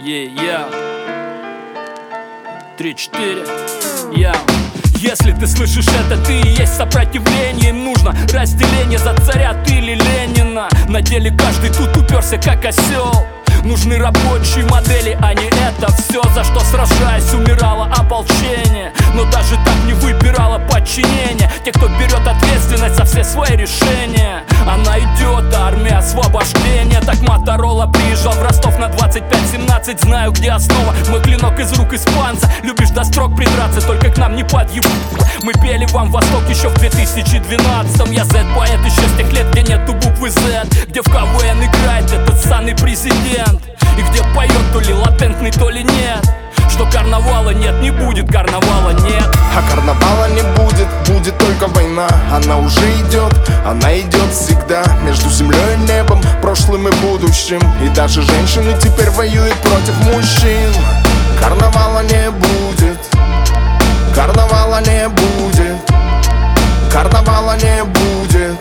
3-4. Если ты слышишь это, ты и есть сопротивление. Им нужно разделение за царя ты или Ленина. На деле каждый тут уперся как осел. Нужны рабочие модели, а не это все, за что сражаясь умирало ополчение. Но даже так не выбирало подчинение. Те, кто берет ответственность за все свои решения. Она идет, армия освобождения. Так Моторола приезжал в Ростов на 25-17. Знаю, где основа, мой клинок из рук испанца. Любишь до строк придраться, только к нам не подъеб. Мы пели вам Восток еще в 2012-м. Я Z-поэт еще с тех лет, где нету буквы Z. Где в КВН играет этот ссаный президент. И где поет то ли латентный, то ли нет. Что карнавала нет, не будет, карнавала нет. А карнавала не будет, будет только война. Она уже идет, она идет всегда. Между землей и небом, прошлым и будущим. И даже женщины теперь воюют против мужчин. Карнавала не будет, карнавала не будет, карнавала не будет.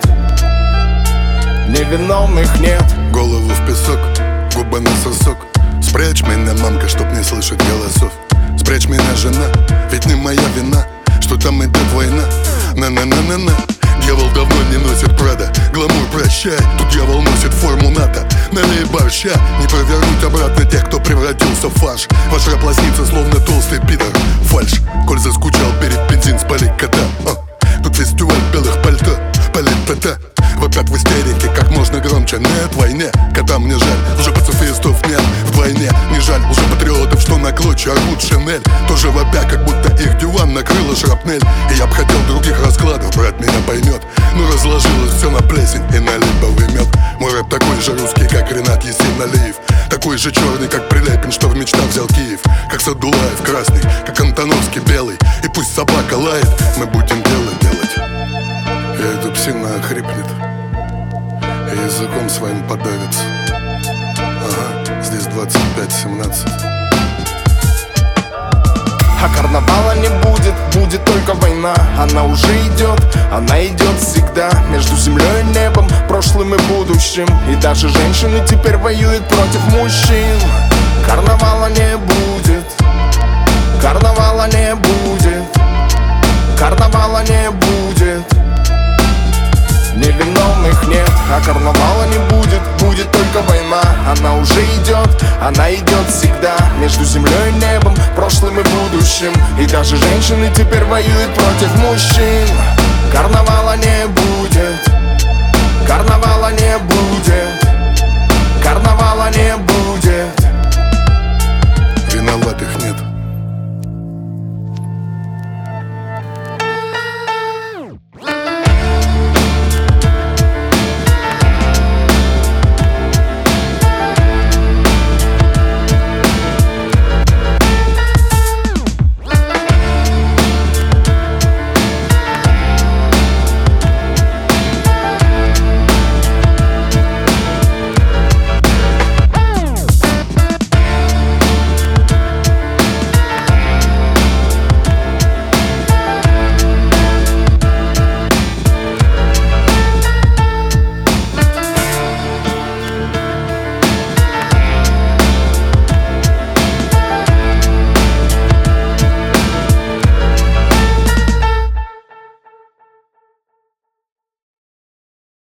Невиновных нет. Голову в песок, губы на сосок. Спрячь меня, мамка, чтоб не слышать голосов. Спрячь меня, жена, ведь не моя вина, что там идет война. На-на-на-на-на. Дьявол давно не носит Прада, гламур прощай, тут дьявол носит форму НАТО. Налей борща, не провернуть обратно тех, кто превратился в фарш. Ваш рэп лоснится, словно толстый пидор. Фальш, коль заскучал, перед бензин спали кота. Тут фестиваль белых пальто, палит-та-та. Вопят в истерике, как можно громче. Нет, войне, котам не жаль, лжепацифистов нет вдвойне. Не жаль лжепатриотов, что на клочья рвут шинель. Тоже вопя, как будто их диван накрыла шрапнель. И я б хотел других раскладов, брат меня поймет. Но разложилось все на плесень и на липовый мед. Мой рэп такой же русский, как Ренат Есин-Алиев. Такой же черный, как Прилепин, что в мечтах взял Киев. Как Садулаев красный, как Антоновский белый. И пусть собака лает, мы будем дело делать. И эта псина охрипнет, и языком своим подавится. Ага, здесь 25-17. А карнавала не будет, будет только война. Она уже идет, она идет всегда. Между землей и небом, прошлым и будущим. И даже женщины теперь воюют против мужчин. Карнавала не будет, карнавала не будет, карнавала не будет. Невиновных нет, а карнавала не будет, будет только война. Она уже идет, она идет всегда. Между землей и небом, прошлым и будущим. И даже женщины теперь воюют против мужчин. Карнавала не будет,